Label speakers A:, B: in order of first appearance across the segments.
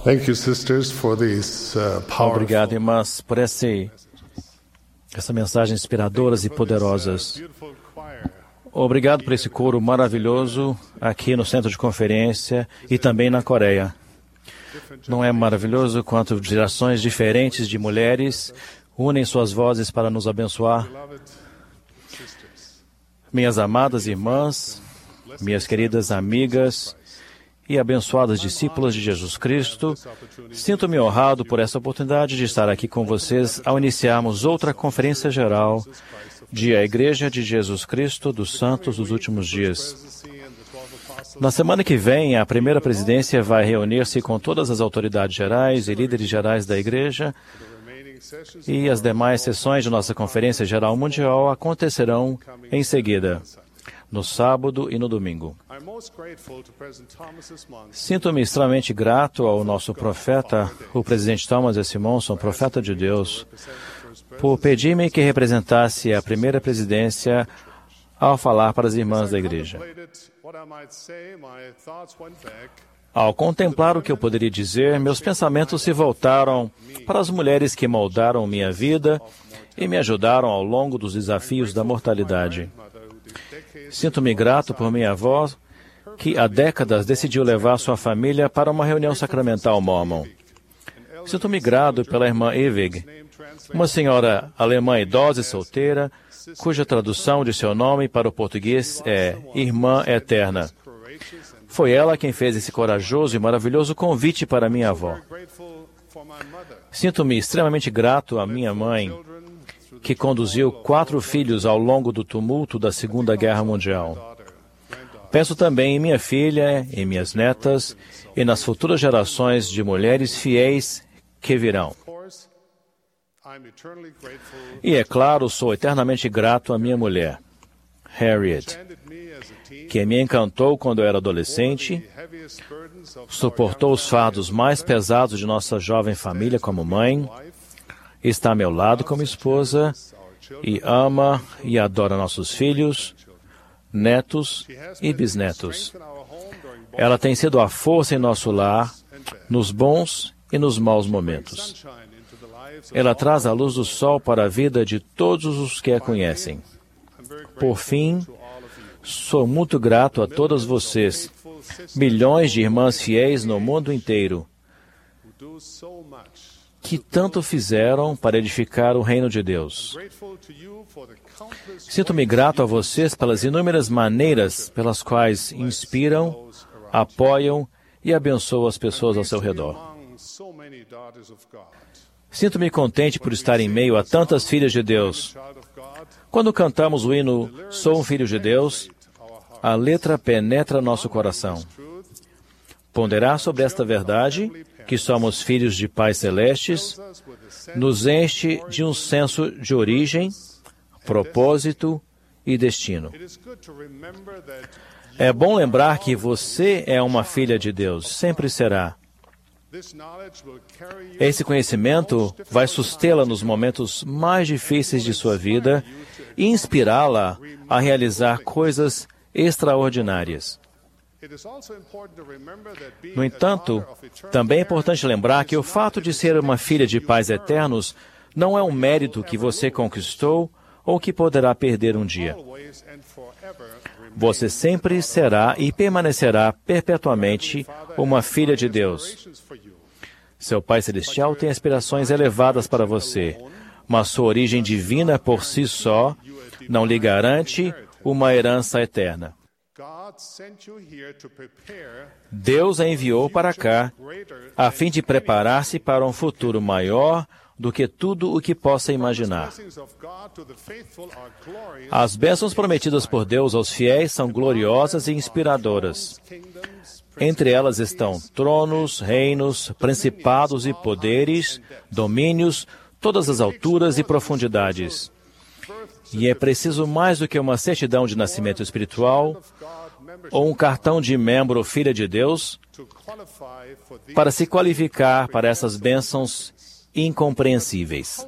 A: Thank you, sisters, for these
B: Obrigado, irmãs, por essa mensagem inspiradoras e poderosas. Obrigado por esse coro maravilhoso aqui no Centro de Conferência e também na Coreia. Não é maravilhoso quanto gerações diferentes de mulheres unem suas vozes para nos abençoar? Minhas amadas irmãs, minhas queridas amigas e abençoadas discípulas de Jesus Cristo, sinto-me honrado por essa oportunidade de estar aqui com vocês ao iniciarmos outra conferência geral de A Igreja de Jesus Cristo dos Santos dos Últimos Dias. Na semana que vem, a primeira presidência vai reunir-se com todas as autoridades gerais e líderes gerais da Igreja, e as demais sessões de nossa Conferência Geral Mundial acontecerão em seguida, no sábado e no domingo. Sinto-me extremamente grato ao nosso profeta, o presidente Thomas S. Monson, profeta de Deus, por pedir-me que representasse a primeira presidência ao falar para as irmãs da igreja. Ao contemplar o que eu poderia dizer, meus pensamentos se voltaram para as mulheres que moldaram minha vida e me ajudaram ao longo dos desafios da mortalidade. Sinto-me grato por minha avó, que há décadas decidiu levar sua família para uma reunião sacramental mormon. Sinto-me grato pela irmã Evig, uma senhora alemã idosa e solteira, cuja tradução de seu nome para o português é Irmã Eterna. Foi ela quem fez esse corajoso e maravilhoso convite para minha avó. Sinto-me extremamente grato à minha mãe, que conduziu 4 filhos ao longo do tumulto da Segunda Guerra Mundial. Penso também em minha filha, em minhas netas e nas futuras gerações de mulheres fiéis que virão. E, é claro, sou eternamente grato à minha mulher, Harriet, que me encantou quando eu era adolescente, suportou os fardos mais pesados de nossa jovem família como mãe, está a meu lado como esposa e ama e adora nossos filhos, netos e bisnetos. Ela tem sido a força em nosso lar, nos bons e nos maus momentos. Ela traz a luz do sol para a vida de todos os que a conhecem. Por fim, sou muito grato a todas vocês, milhões de irmãs fiéis no mundo inteiro, que tanto fizeram para edificar o reino de Deus. Sinto-me grato a vocês pelas inúmeras maneiras pelas quais inspiram, apoiam e abençoam as pessoas ao seu redor. Sinto-me contente por estar em meio a tantas filhas de Deus. Quando cantamos o hino Sou um Filho de Deus, a letra penetra nosso coração. Ponderar sobre esta verdade, que somos filhos de pais celestes, nos enche de um senso de origem, propósito e destino. É bom lembrar que você é uma filha de Deus, sempre será. Esse conhecimento vai sustê-la nos momentos mais difíceis de sua vida e inspirá-la a realizar coisas extraordinárias. No entanto, também é importante lembrar que o fato de ser uma filha de pais eternos não é um mérito que você conquistou ou que poderá perder um dia. Você sempre será e permanecerá perpetuamente uma filha de Deus. Seu Pai Celestial tem aspirações elevadas para você, mas sua origem divina por si só não lhe garante uma herança eterna. Deus a enviou para cá a fim de preparar-se para um futuro maior do que tudo o que possa imaginar. As bênçãos prometidas por Deus aos fiéis são gloriosas e inspiradoras. Entre elas estão tronos, reinos, principados e poderes, domínios, todas as alturas e profundidades. E é preciso mais do que uma certidão de nascimento espiritual ou um cartão de membro ou filha de Deus para se qualificar para essas bênçãos incompreensíveis.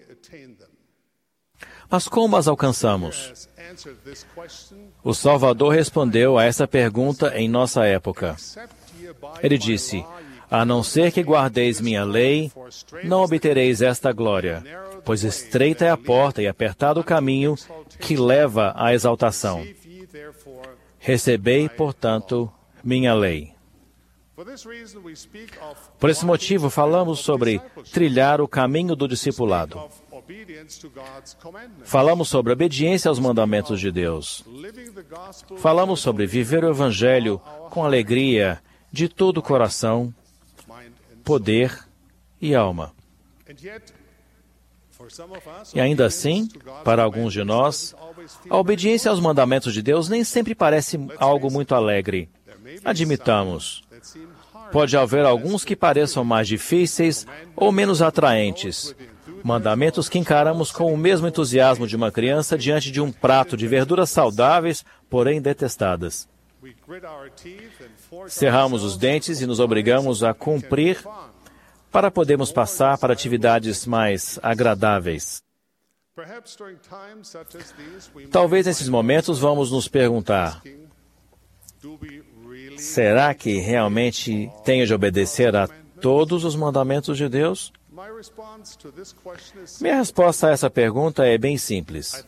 B: Mas como as alcançamos? O Salvador respondeu a essa pergunta em nossa época. Ele disse, a não ser que guardeis minha lei, não obtereis esta glória, pois estreita é a porta e apertado o caminho que leva à exaltação. Recebei, portanto, minha lei. Por esse motivo, falamos sobre trilhar o caminho do discipulado. Falamos sobre obediência aos mandamentos de Deus. Falamos sobre viver o Evangelho com alegria, de todo o coração, poder e alma. E ainda assim, para alguns de nós, a obediência aos mandamentos de Deus nem sempre parece algo muito alegre. Admitamos. Pode haver alguns que pareçam mais difíceis ou menos atraentes. Mandamentos que encaramos com o mesmo entusiasmo de uma criança diante de um prato de verduras saudáveis, porém detestadas. Cerramos os dentes e nos obrigamos a cumprir para podermos passar para atividades mais agradáveis. Talvez nesses momentos vamos nos perguntar, será que realmente tenho de obedecer a todos os mandamentos de Deus? Minha resposta a essa pergunta é bem simples.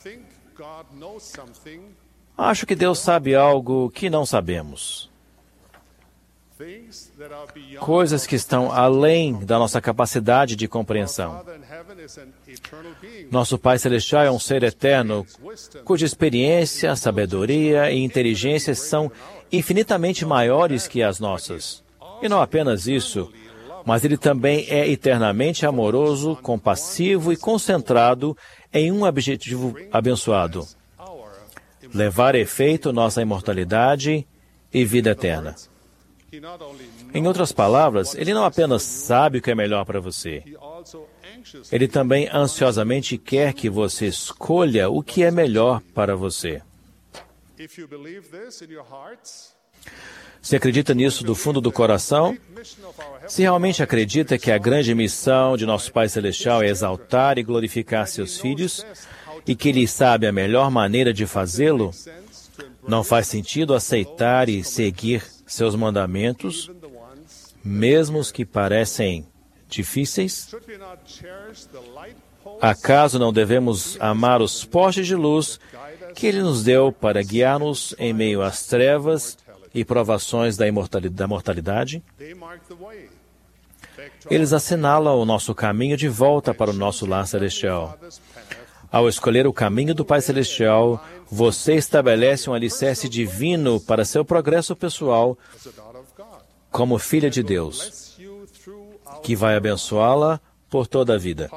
B: Acho que Deus sabe algo que não sabemos. Coisas que estão além da nossa capacidade de compreensão. Nosso Pai Celestial é um ser eterno, cuja experiência, sabedoria e inteligência são infinitamente maiores que as nossas. E não apenas isso, mas Ele também é eternamente amoroso, compassivo e concentrado em um objetivo abençoado: levar a efeito nossa imortalidade e vida eterna. Em outras palavras, Ele não apenas sabe o que é melhor para você, Ele também ansiosamente quer que você escolha o que é melhor para você. Se acredita nisso do fundo do coração, se realmente acredita que a grande missão de nosso Pai Celestial é exaltar e glorificar seus filhos, e que Ele sabe a melhor maneira de fazê-lo, não faz sentido aceitar e seguir seus mandamentos, mesmo os que parecem difíceis? Acaso não devemos amar os postes de luz que Ele nos deu para guiar-nos em meio às trevas e provações da mortalidade? Eles assinalam o nosso caminho de volta para o nosso lar celestial. Ao escolher o caminho do Pai Celestial, você estabelece um alicerce divino para seu progresso pessoal como filha de Deus, que vai abençoá-la por toda a vida.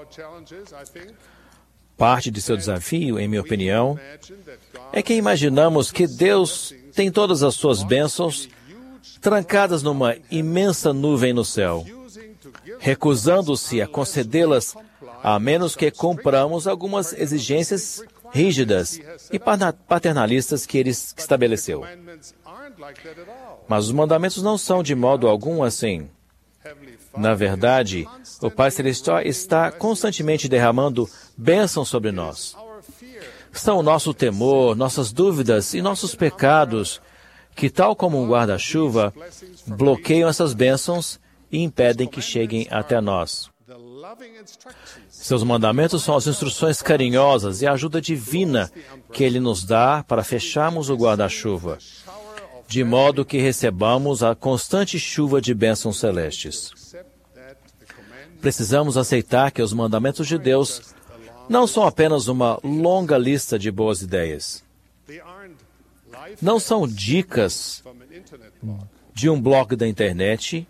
B: Parte de seu desafio, em minha opinião, é que imaginamos que Deus tem todas as suas bênçãos trancadas numa imensa nuvem no céu, recusando-se a concedê-las a menos que cumpramos algumas exigências rígidas e paternalistas que Ele estabeleceu. Mas os mandamentos não são de modo algum assim. Na verdade, o Pai Celestial está constantemente derramando bênçãos sobre nós. São o nosso temor, nossas dúvidas e nossos pecados que, tal como um guarda-chuva, bloqueiam essas bênçãos e impedem que cheguem até nós. Seus mandamentos são as instruções carinhosas e a ajuda divina que Ele nos dá para fecharmos o guarda-chuva, de modo que recebamos a constante chuva de bênçãos celestes. Precisamos aceitar que os mandamentos de Deus não são apenas uma longa lista de boas ideias. Não são dicas de um blog da internet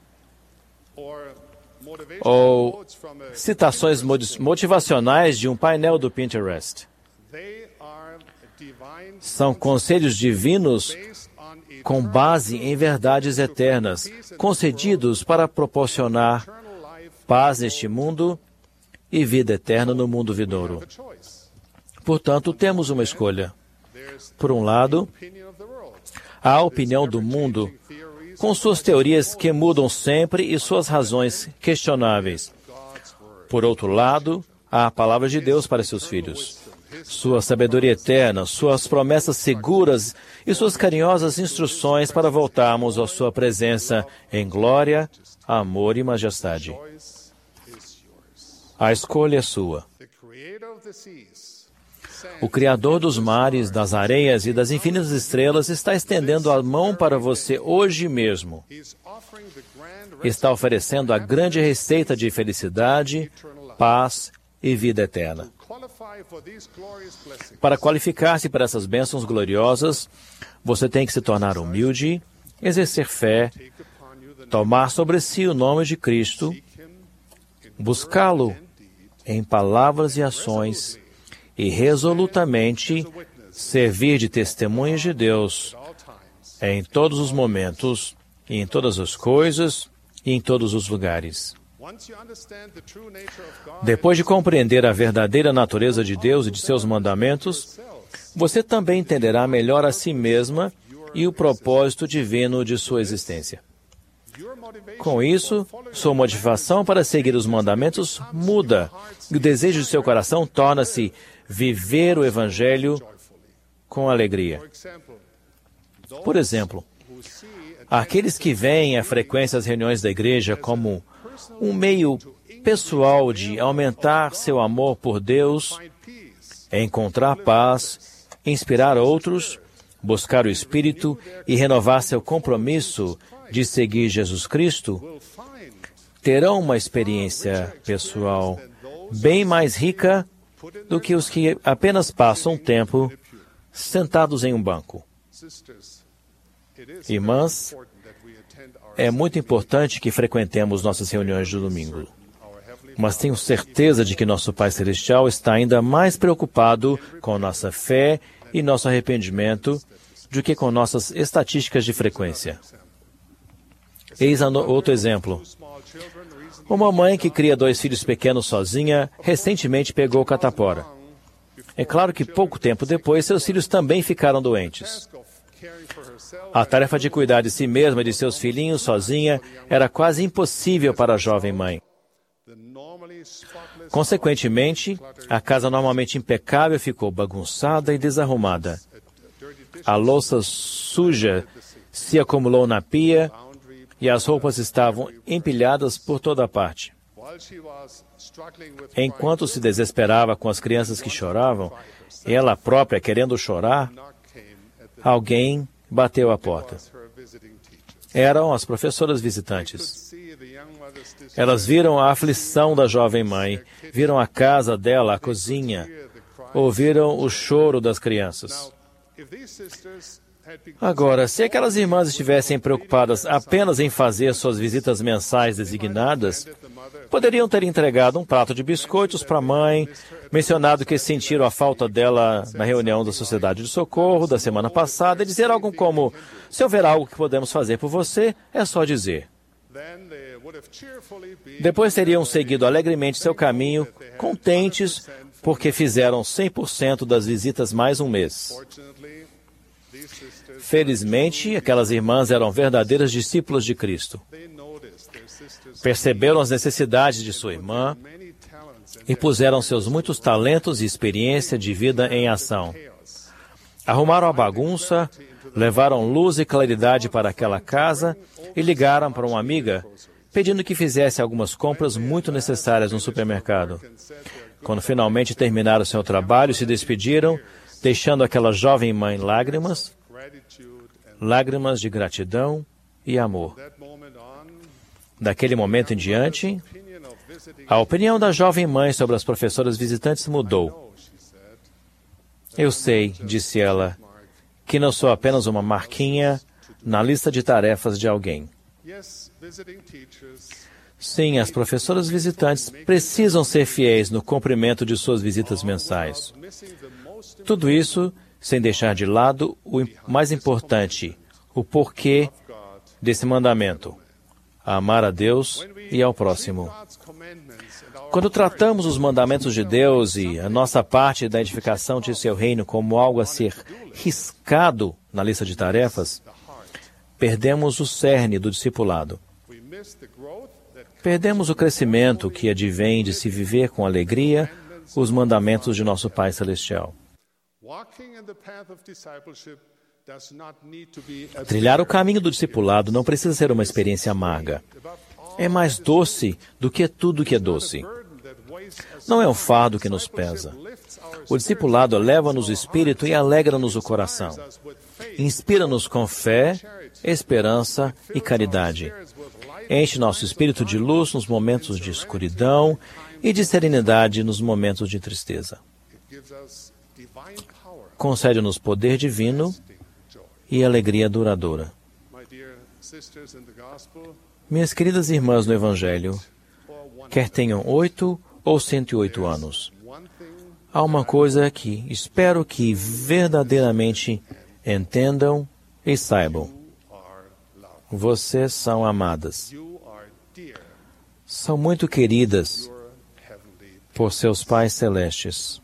B: ou citações motivacionais de um painel do Pinterest. São conselhos divinos com base em verdades eternas, concedidos para proporcionar paz neste mundo e vida eterna no mundo vindouro. Portanto, temos uma escolha. Por um lado, há a opinião do mundo, com suas teorias que mudam sempre e suas razões questionáveis. Por outro lado, há a palavra de Deus para seus filhos, sua sabedoria eterna, suas promessas seguras e suas carinhosas instruções para voltarmos à sua presença em glória, amor e majestade. A escolha é sua. O Criador dos mares, das areias e das infinitas estrelas está estendendo a mão para você hoje mesmo. Está oferecendo a grande receita de felicidade, paz e vida eterna. Para qualificar-se para essas bênçãos gloriosas, você tem que se tornar humilde, exercer fé, tomar sobre si o nome de Cristo, buscá-lo em palavras e ações e resolutamente servir de testemunhas de Deus em todos os momentos, e em todas as coisas e em todos os lugares. Depois de compreender a verdadeira natureza de Deus e de seus mandamentos, você também entenderá melhor a si mesma e o propósito divino de sua existência. Com isso, sua motivação para seguir os mandamentos muda e o desejo de seu coração torna-se viver o Evangelho com alegria. Por exemplo, aqueles que veem a frequência às reuniões da igreja como um meio pessoal de aumentar seu amor por Deus, encontrar paz, inspirar outros, buscar o Espírito e renovar seu compromisso de seguir Jesus Cristo, terão uma experiência pessoal bem mais rica do que os que apenas passam tempo sentados em um banco. Irmãs, é muito importante que frequentemos nossas reuniões de domingo. Mas tenho certeza de que nosso Pai Celestial está ainda mais preocupado com nossa fé e nosso arrependimento do que com nossas estatísticas de frequência. Eis outro exemplo. Uma mãe que cria 2 filhos pequenos sozinha recentemente pegou catapora. É claro que pouco tempo depois, seus filhos também ficaram doentes. A tarefa de cuidar de si mesma e de seus filhinhos sozinha era quase impossível para a jovem mãe. Consequentemente, a casa normalmente impecável ficou bagunçada e desarrumada. A louça suja se acumulou na pia e as roupas estavam empilhadas por toda parte. Enquanto se desesperava com as crianças que choravam, ela própria querendo chorar, alguém bateu à porta. Eram as professoras visitantes. Elas viram a aflição da jovem mãe, viram a casa dela, a cozinha, ouviram o choro das crianças. Agora, se aquelas irmãs estivessem preocupadas apenas em fazer suas visitas mensais designadas, poderiam ter entregado um prato de biscoitos para a mãe, mencionado que sentiram a falta dela na reunião da Sociedade de Socorro da semana passada e dizer algo como: se houver algo que podemos fazer por você, é só dizer. Depois teriam seguido alegremente seu caminho, contentes porque fizeram 100% das visitas mais um mês. Felizmente, aquelas irmãs eram verdadeiras discípulas de Cristo. Perceberam as necessidades de sua irmã e puseram seus muitos talentos e experiência de vida em ação. Arrumaram a bagunça, levaram luz e claridade para aquela casa e ligaram para uma amiga, pedindo que fizesse algumas compras muito necessárias no supermercado. Quando finalmente terminaram seu trabalho, se despediram, deixando aquela jovem mãe lágrimas de gratidão e amor. Daquele momento em diante, a opinião da jovem mãe sobre as professoras visitantes mudou. Eu sei, disse ela, que não sou apenas uma marquinha na lista de tarefas de alguém. Sim, as professoras visitantes precisam ser fiéis no cumprimento de suas visitas mensais. Tudo isso sem deixar de lado o mais importante, o porquê desse mandamento: amar a Deus e ao próximo. Quando tratamos os mandamentos de Deus e a nossa parte da edificação de seu reino como algo a ser riscado na lista de tarefas, perdemos o cerne do discipulado. Perdemos o crescimento que advém de se viver com alegria os mandamentos de nosso Pai Celestial. Trilhar o caminho do discipulado não precisa ser uma experiência amarga. É mais doce do que tudo que é doce. Não é um fardo que nos pesa. O discipulado eleva-nos o espírito e alegra-nos o coração. Inspira-nos com fé, esperança e caridade. Enche nosso espírito de luz nos momentos de escuridão e de serenidade nos momentos de tristeza. Concede-nos poder divino e alegria duradoura. Minhas queridas irmãs no Evangelho, quer tenham 8 ou 108 anos, há uma coisa que espero que verdadeiramente entendam e saibam. Vocês são amadas. São muito queridas por seus pais celestes.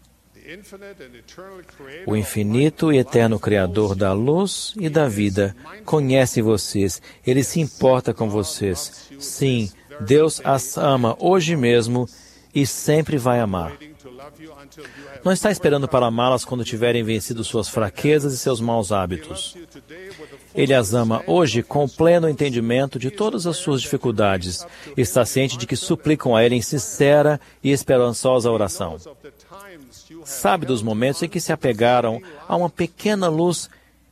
B: O infinito e eterno Criador da luz e da vida conhece vocês. Ele se importa com vocês. Sim, Deus as ama hoje mesmo e sempre vai amar. Não está esperando para amá-las quando tiverem vencido suas fraquezas e seus maus hábitos. Ele as ama hoje com pleno entendimento de todas as suas dificuldades. Está ciente de que suplicam a Ele em sincera e esperançosa oração. Sabe dos momentos em que se apegaram a uma pequena luz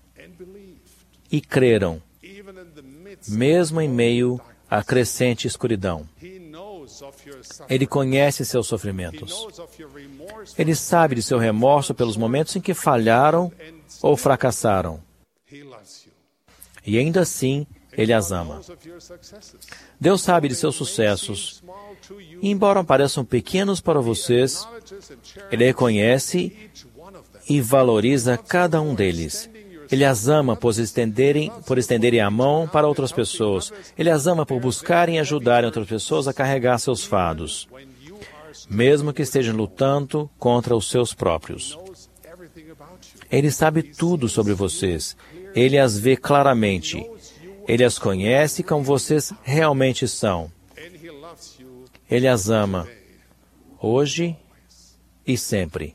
B: e creram, mesmo em meio à crescente escuridão. Ele conhece seus sofrimentos. Ele sabe de seu remorso pelos momentos em que falharam ou fracassaram. E ainda assim, Ele as ama. Deus sabe de seus sucessos. E embora pareçam pequenos para vocês, Ele reconhece e valoriza cada um deles. Ele as ama por estenderem a mão para outras pessoas. Ele as ama por buscarem e ajudarem outras pessoas a carregar seus fardos, mesmo que estejam lutando contra os seus próprios. Ele sabe tudo sobre vocês. Ele as vê claramente. Ele as conhece como vocês realmente são. Ele as ama, hoje e sempre.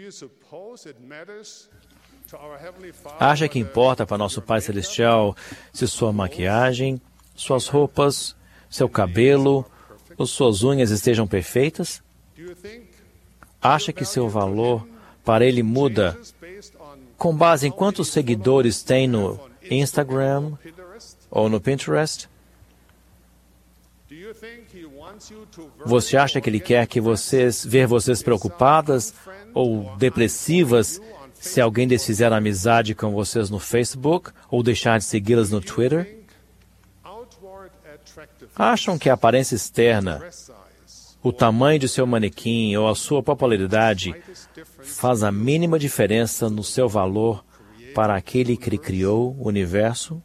B: Acha que importa para nosso Pai Celestial se sua maquiagem, suas roupas, seu cabelo ou suas unhas estejam perfeitas? Acha que seu valor para Ele muda com base em quantos seguidores tem no Instagram ou no Pinterest? Você acha que Ele quer que ver vocês preocupadas ou depressivas se alguém desfizer amizade com vocês no Facebook ou deixar de segui-las no Twitter? Acham que a aparência externa, o tamanho de seu manequim ou a sua popularidade faz a mínima diferença no seu valor para aquele que criou o universo?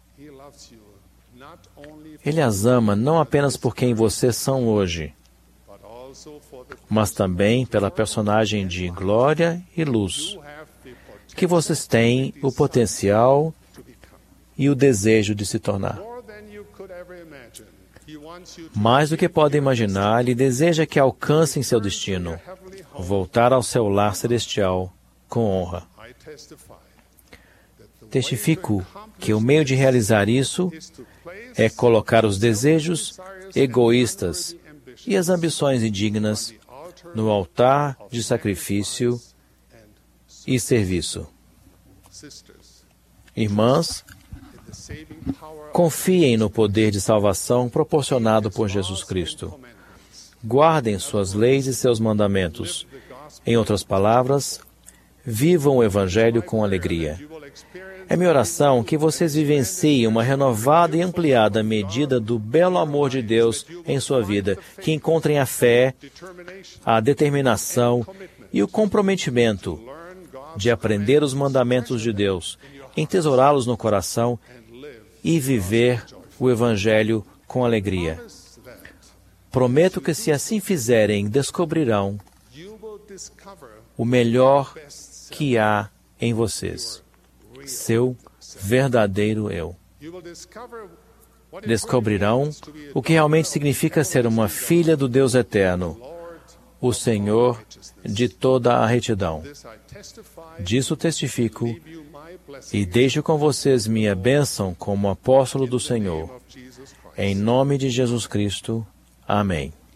B: Ele as ama não apenas por quem vocês são hoje, mas também pela personagem de glória e luz que vocês têm o potencial e o desejo de se tornar. Mais do que podem imaginar, Ele deseja que alcancem seu destino, voltar ao seu lar celestial com honra. Testifico que o meio de realizar isso é colocar os desejos egoístas e as ambições indignas no altar de sacrifício e serviço. Irmãs, confiem no poder de salvação proporcionado por Jesus Cristo. Guardem suas leis e seus mandamentos. Em outras palavras, vivam o Evangelho com alegria. É minha oração que vocês vivenciem uma renovada e ampliada medida do belo amor de Deus em sua vida, que encontrem a fé, a determinação e o comprometimento de aprender os mandamentos de Deus, entesourá-los no coração e viver o Evangelho com alegria. Prometo que, se assim fizerem, descobrirão o melhor que há em vocês, seu verdadeiro eu. Descobrirão o que realmente significa ser uma filha do Deus eterno, o Senhor de toda a retidão. Disso testifico e deixo com vocês minha bênção como apóstolo do Senhor. Em nome de Jesus Cristo. Amém.